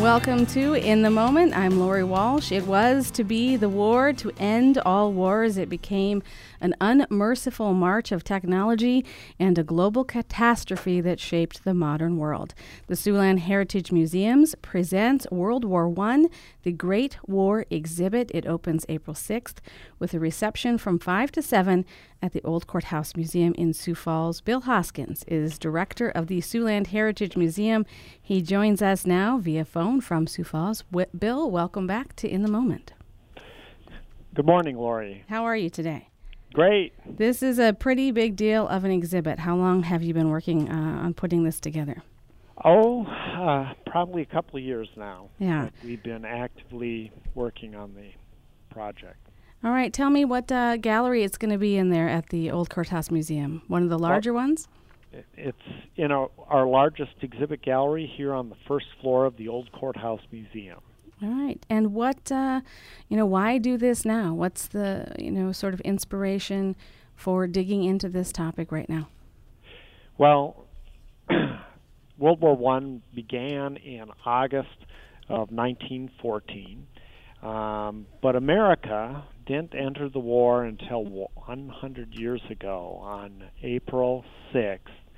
Welcome to In the Moment. I'm Lori Walsh. It was to be the war to end all wars. It became an unmerciful march of technology and a global catastrophe that shaped the modern world. The Siouxland Heritage Museums presents World War I, the Great War Exhibit. It opens April 6th with a reception from 5 to 7 at the Old Courthouse Museum in Sioux Falls. Bill Hoskins is director of the Siouxland Heritage Museum. He joins us now via phone from Sioux Falls. Bill, welcome back to In the Moment. Good morning, Lori. How are you today? Great. This is a pretty big deal of an exhibit. How long have you been working on putting this together? Probably a couple of years now. Yeah. We've been actively working on the project. All right. Tell me what gallery it's going to be in there at the Old Courthouse Museum. One of the larger ones? It's in our largest exhibit gallery here on the first floor of the Old Courthouse Museum. All right. And what, why do this now? What's the, sort of inspiration for digging into this topic right now? Well, World War I began in August of 1914, but America didn't enter the war until 100 years ago on April 6th,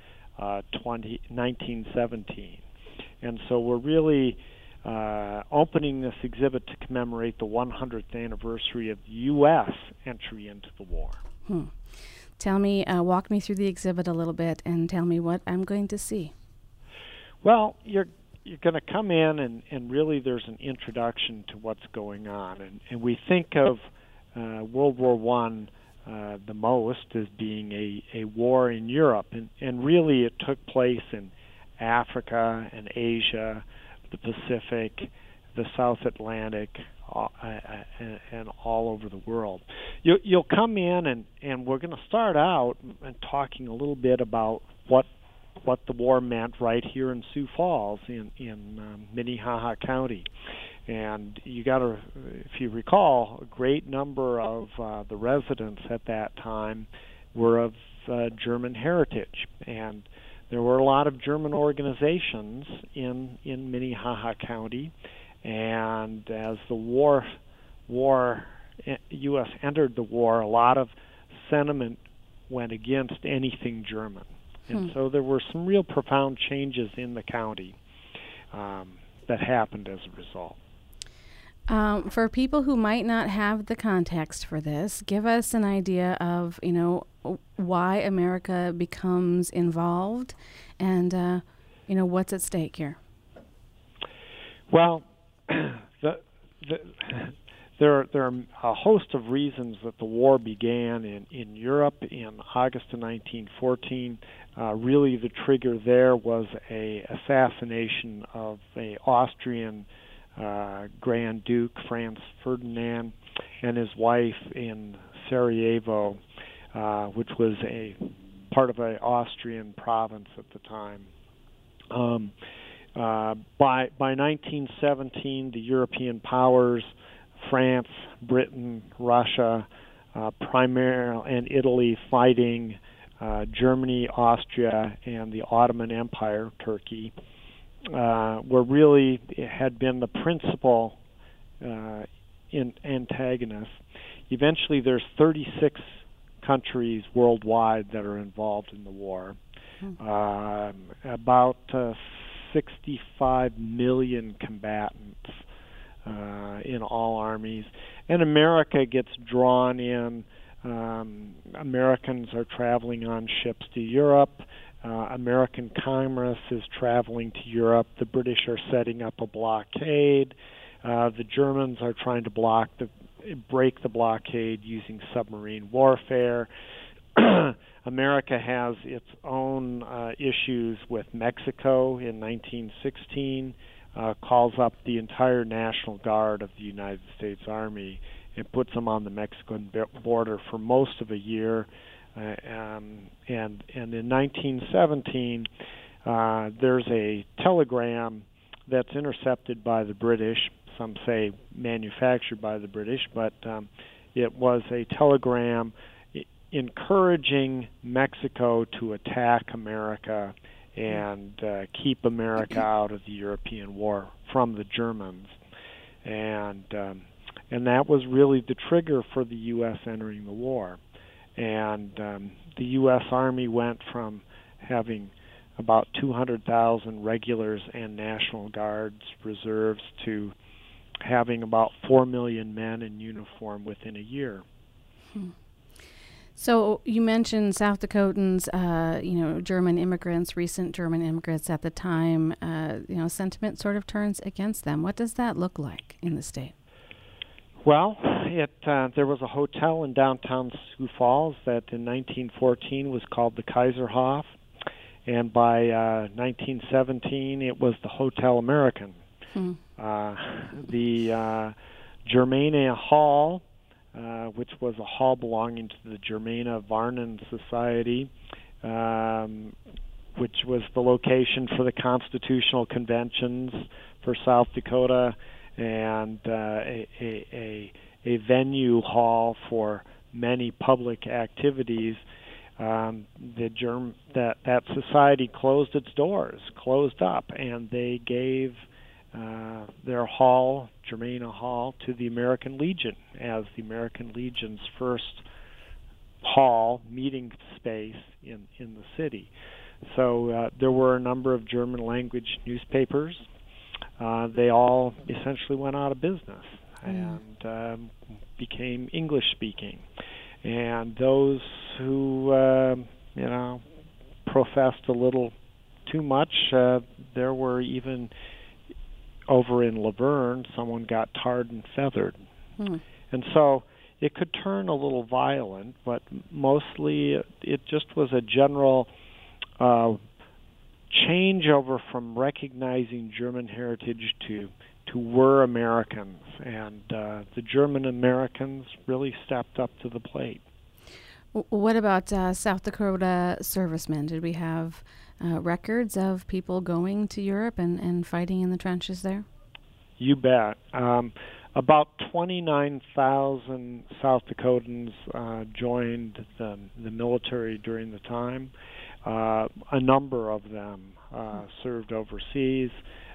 1917. And so we're really opening this exhibit to commemorate the 100th anniversary of the U.S. entry into the war. Tell me, walk me through the exhibit a little bit and tell me what I'm going to see. Well, you're going to come in and really there's an introduction to what's going on. And we think of World War I the most as being a war in Europe. And really it took place in Africa and Asia, the Pacific, the South Atlantic, and all over the world. You'll come in and we're going to start out and talking a little bit about what the war meant right here in Sioux Falls in Minnehaha County. And you got to, if you recall, a great number of the residents at that time were of German heritage, and there were a lot of German organizations in Minnehaha County. And as the U.S. entered the war, a lot of sentiment went against anything German. And so there were some real profound changes in the county that happened as a result. For people who might not have the context for this, give us an idea of, why America becomes involved and, what's at stake here. Well, there are a host of reasons that the war began in Europe in August of 1914. Really, the trigger there was a assassination of a Austrian Grand Duke, Franz Ferdinand, and his wife in Sarajevo, which was a part of an Austrian province at the time. By 1917, the European powers, France, Britain, Russia, and Italy fighting Germany, Austria, and the Ottoman Empire, Turkey, had been the principal antagonists. Eventually, there's 36 countries worldwide that are involved in the war. About 65 million combatants in all armies. And America gets drawn in. Americans are traveling on ships to Europe. American commerce is traveling to Europe. The British are setting up a blockade. The Germans are trying to break the blockade using submarine warfare. America has its own issues with Mexico in 1916, calls up the entire National Guard of the United States Army and puts them on the Mexican border for most of a year. And in 1917, there's a telegram that's intercepted by the British. Some say manufactured by the British, but it was a telegram encouraging Mexico to attack America and keep America out of the European war from the Germans, and that was really the trigger for the U.S. entering the war. And the U.S. Army went from having about 200,000 regulars and National Guards reserves to having about 4 million men in uniform within a year. So you mentioned South Dakotans, German immigrants, recent German immigrants at the time, sentiment sort of turns against them. What does that look like in the state? Well, there was a hotel in downtown Sioux Falls that in 1914 was called the Kaiserhof, and by 1917 it was the Hotel American. The Germania Hall, which was a hall belonging to the Germania Varnen Society, which was the location for the constitutional conventions for South Dakota, and a venue hall for many public activities. That society closed its doors, closed up, and they gave their hall, Germania Hall, to the American Legion as the American Legion's first hall meeting space in the city. So there were a number of German language newspapers. They all essentially went out of business and became English speaking. And those who professed a little too much, there were even over in Laverne, someone got tarred and feathered. And so it could turn a little violent, but mostly it just was a general changeover from recognizing German heritage to we're Americans. And the German Americans really stepped up to the plate. What about South Dakota servicemen? Did we have records of people going to Europe and fighting in the trenches there? You bet. About 29,000 South Dakotans joined the military during the time. A number of them served overseas.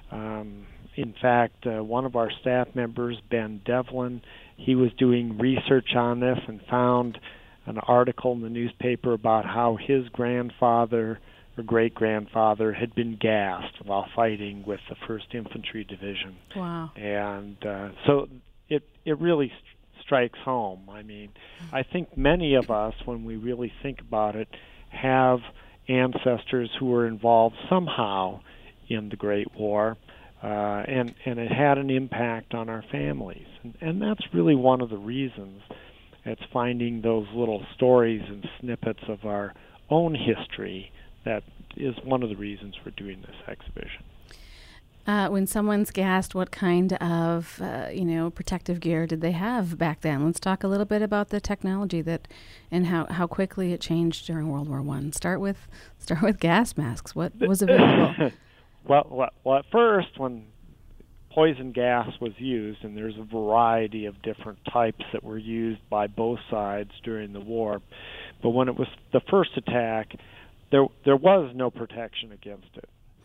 In fact, one of our staff members, Ben Devlin, he was doing research on this and found an article in the newspaper about how his grandfather or great-grandfather had been gassed while fighting with the 1st Infantry Division. Wow. And so it really strikes home. I mean, I think many of us, when we really think about it, have ancestors who were involved somehow in the Great War, and it had an impact on our families. And that's really one of the reasons. It's finding those little stories and snippets of our own history that is one of the reasons we're doing this exhibition. When someone's gassed, what kind of protective gear did they have back then? Let's talk a little bit about the technology and how quickly it changed during World War I. Start with gas masks. What was available? Well, at first, when poison gas was used, and there's a variety of different types that were used by both sides during the war, but when it was the first attack, there was no protection against it.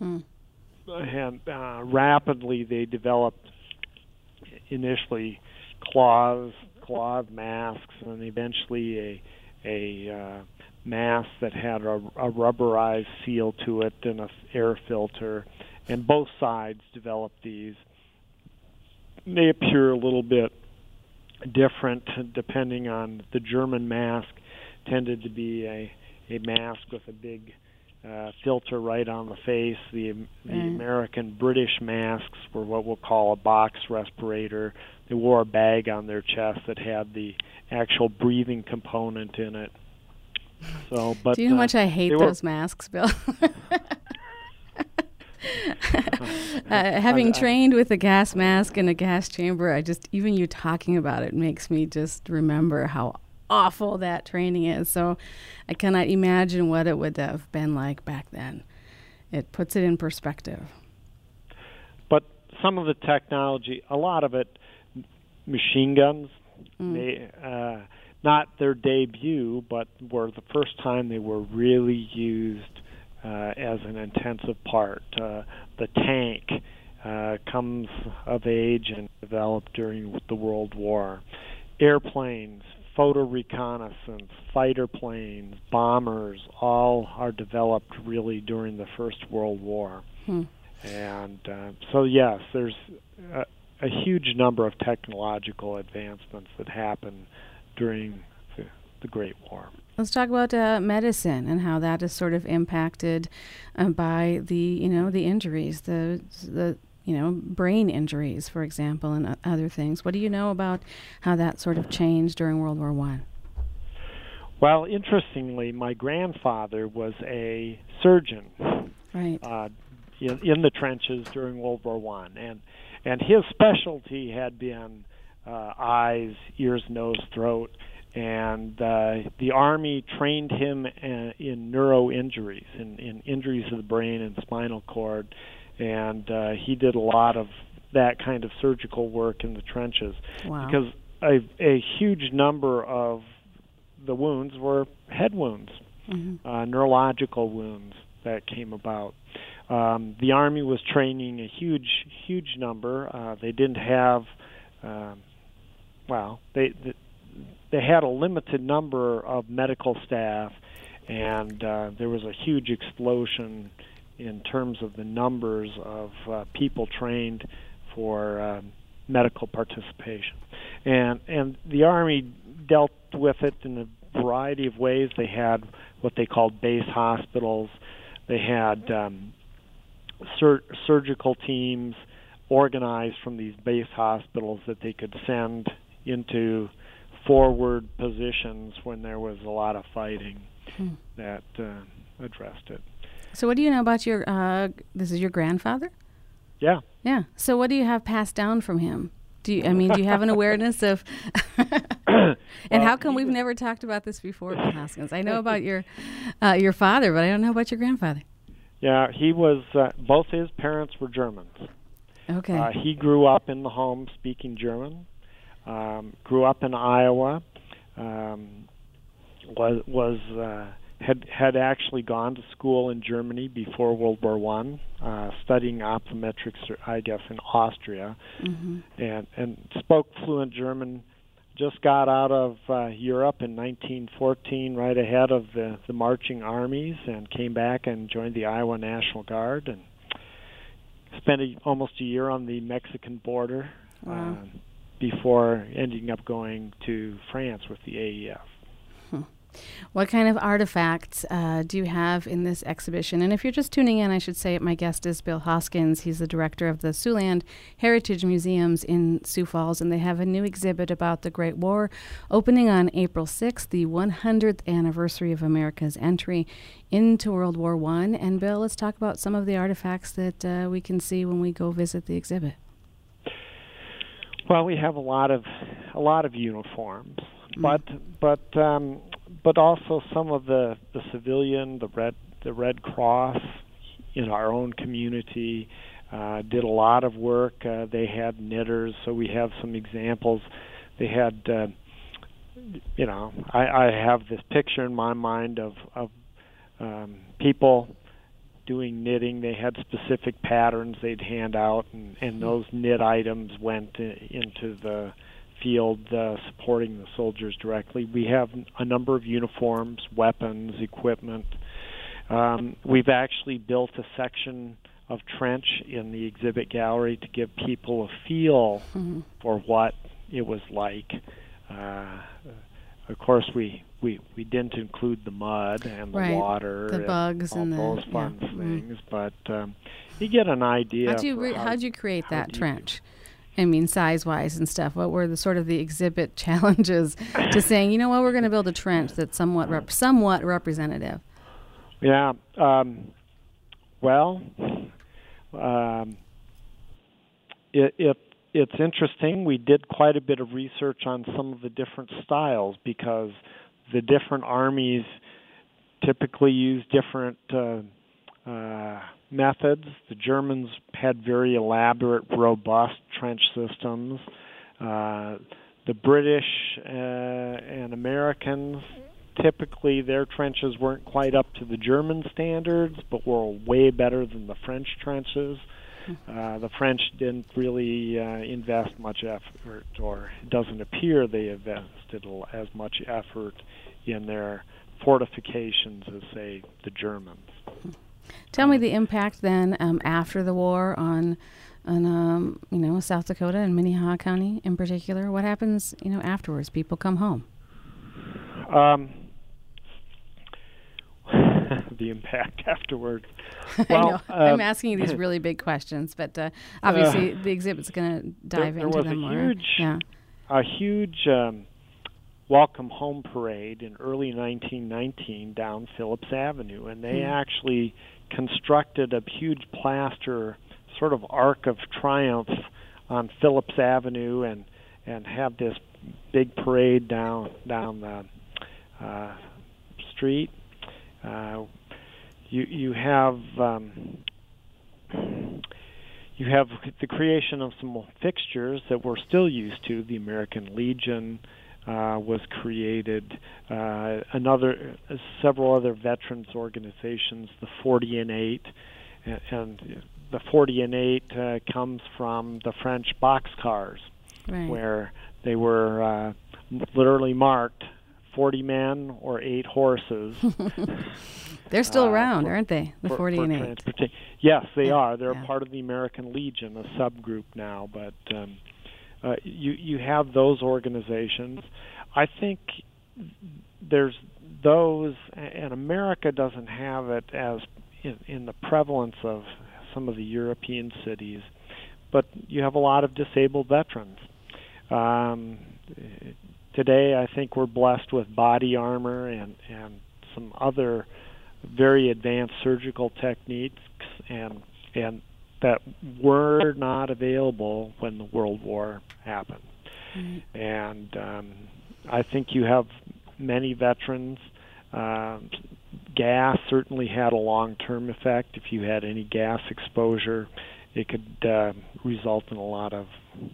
And rapidly they developed initially cloth masks, and eventually a mask that had a rubberized seal to it and an air filter, and both sides developed these. They appear a little bit different depending on the German mask. Tended to be a mask with a big filter right on the face. The American British masks were what we'll call a box respirator. They wore a bag on their chest that had the actual breathing component in it. So, but do you know how much I hate those masks, Bill? Having trained with a gas mask in a gas chamber, even you talking about it makes me just remember how awful that training is. So I cannot imagine what it would have been like back then. It puts it in perspective. But some of the technology, a lot of it, machine guns, not their debut, but were the first time they were really used as an intensive part. The tank comes of age and developed during the World War. Airplanes, photo reconnaissance, fighter planes, bombers, all are developed really during the First World War. And so, yes, there's a huge number of technological advancements that happen during the Great War. Let's talk about medicine and how that is sort of impacted by the injuries, the brain injuries, for example, and other things. What do you know about how that sort of changed during World War I? Well, interestingly, my grandfather was a surgeon, right, in the trenches during World War I, and his specialty had been eyes, ears, nose, throat, and the Army trained him in neuro injuries, in injuries of the brain and spinal cord, and he did a lot of that kind of surgical work in the trenches. Wow. Because a huge number of the wounds were head wounds, neurological wounds that came about. The Army was training a huge number. They didn't have, they had a limited number of medical staff, and there was a huge explosion in terms of the numbers of people trained for medical participation. And the Army dealt with it in a variety of ways. They had what they called base hospitals. They had surgical teams organized from these base hospitals that they could send into forward positions when there was a lot of fighting that addressed it. So what do you know about this is your grandfather? Yeah. Yeah. So what do you have passed down from him? Do you have an awareness of, and how come we've never talked about this before, Bill Hoskins? I know about your father, but I don't know about your grandfather. Yeah, he was, both his parents were Germans. Okay. He grew up in the home speaking German, grew up in Iowa, had actually gone to school in Germany before World War I, studying optometrics, I guess, in Austria, and spoke fluent German. Just got out of Europe in 1914, right ahead of the marching armies, and came back and joined the Iowa National Guard, and spent almost a year on the Mexican border. Wow. Before ending up going to France with the AEF. What kind of artifacts do you have in this exhibition? And if you're just tuning in, I should say my guest is Bill Hoskins. He's the director of the Siouxland Heritage Museums in Sioux Falls, and they have a new exhibit about the Great War opening on April 6th, the 100th anniversary of America's entry into World War I. And Bill, let's talk about some of the artifacts that we can see when we go visit the exhibit. Well, we have a lot of uniforms, but also some of the civilian, the Red Cross in our own community did a lot of work. They had knitters, so we have some examples. They had, I have this picture in my mind of people doing knitting. They had specific patterns they'd hand out, and those knit items went into the field supporting the soldiers directly. We have a number of uniforms, weapons, equipment. We've actually built a section of trench in the exhibit gallery to give people a feel for what it was like. Of course, we didn't include the mud and the water, the bugs, and all those fun things, but you get an idea. How'd you create that trench? I mean, size-wise and stuff. What were the sort of the exhibit challenges to saying, you know what, we're going to build a trench that's somewhat representative? Yeah. It's interesting. We did quite a bit of research on some of the different styles because the different armies typically use different methods. The Germans had very elaborate, robust trench systems. The British and Americans, typically their trenches weren't quite up to the German standards, but were way better than the French trenches. The French didn't really invest much effort, or it doesn't appear they invested as much effort in their fortifications as, say, the Germans. Tell me the impact then after the war on South Dakota and Minnehaha County in particular. What happens afterwards? People come home. The impact afterwards. Well, I know. I'm asking you these really big questions, but obviously the exhibit's going to dive into them more. There was a huge welcome home parade in early 1919 down Phillips Avenue, and they actually constructed a huge plaster sort of Arc of Triumph on Phillips Avenue, and have this big parade down the street. You have the creation of some fixtures that we're still used to. The American Legion was created. Several other veterans organizations, the 40 and 8, and the 40 and 8 comes from the French boxcars, right, where they were literally marked 40 men or 8 horses. They're still around, aren't they? The 40 and 8. Yes, they are. They're part of the American Legion, a subgroup now. But you have those organizations. I think there's those, and America doesn't have it as in the prevalence of some of the European cities. But you have a lot of disabled veterans. Today, I think we're blessed with body armor and some other very advanced surgical techniques, and that were not available when the World War happened. Mm-hmm. And I think you have many veterans. Gas certainly had a long-term effect. If you had any gas exposure, it could result in a lot of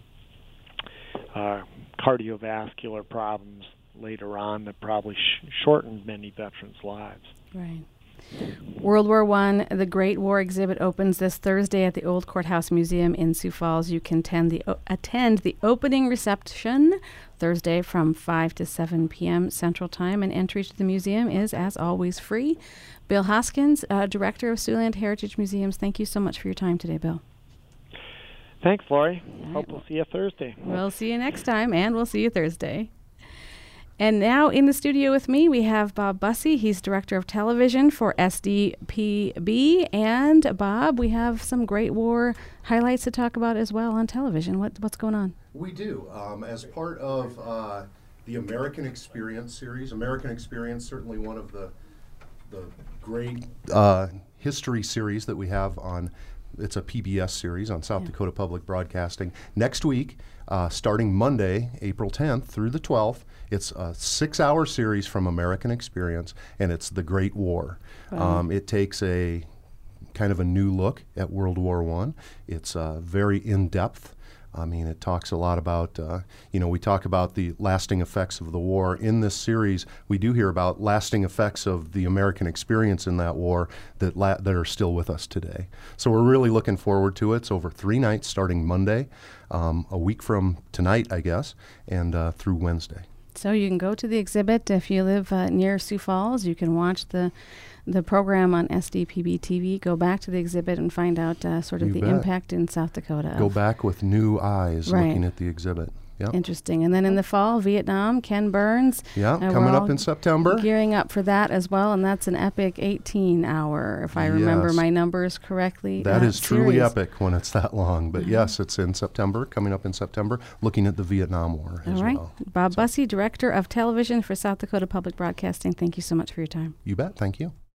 cardiovascular problems later on that probably shortened many veterans' lives. Right. World War I, the Great War exhibit opens this Thursday at the Old Courthouse Museum in Sioux Falls. You can attend the opening reception Thursday from 5 to 7 p.m. Central Time, and entry to the museum is, as always, free. Bill Hoskins, Director of Siouxland Heritage Museums, thank you so much for your time today, Bill. Thanks, Lori. Hope we'll see you Thursday. We'll see you next time, and we'll see you Thursday. And now in the studio with me, we have Bob Bussey. He's Director of Television for SDPB. And Bob, we have some Great War highlights to talk about as well on television. What's going on? We do. As part of the American Experience series, American Experience, certainly one of the great history series that we have on. It's a PBS series on South Dakota Public Broadcasting. Next week, starting Monday, April 10th through the 12th, it's a 6-hour series from American Experience, and it's The Great War. Wow. It takes a kind of a new look at World War I. It's very in-depth. I mean, it talks a lot about, we talk about the lasting effects of the war. In this series, we do hear about lasting effects of the American experience in that war that are still with us today. So we're really looking forward to it. It's over 3 nights starting Monday, a week from tonight, I guess, and through Wednesday. So you can go to the exhibit if you live near Sioux Falls. You can watch the program on SDPB TV, go back to the exhibit and find out sort of the impact in South Dakota. Go back with new eyes looking at the exhibit. Yep. Interesting. And then in the fall, Vietnam, Ken Burns. Yeah, coming up in September. Gearing up for that as well, and that's an epic 18-hour, if I remember my numbers correctly. That is truly epic when it's that long. But yes, it's in September, coming up in September, looking at the Vietnam War as well. All right. Bob Bussey, Director of Television for South Dakota Public Broadcasting, thank you so much for your time. You bet. Thank you.